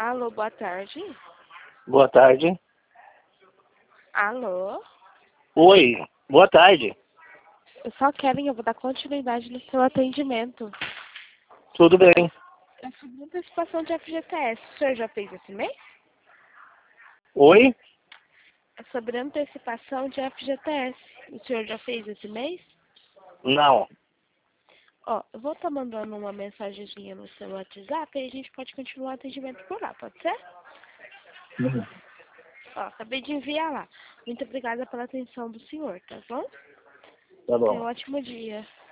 Alô, boa tarde. Boa tarde. Alô? Oi, boa tarde. Eu só quero, eu vou dar continuidade no seu atendimento. Tudo bem. É sobre antecipação de FGTS. O senhor já fez esse mês? Oi? É sobre antecipação de FGTS. O senhor já fez esse mês? Não. Ó, eu vou estar mandando uma mensagenzinha no seu WhatsApp e a gente pode continuar o atendimento por lá, pode ser? Ó, acabei de enviar lá. Muito obrigada pela atenção do senhor, tá bom? Tá Tenha um bom. ótimo dia.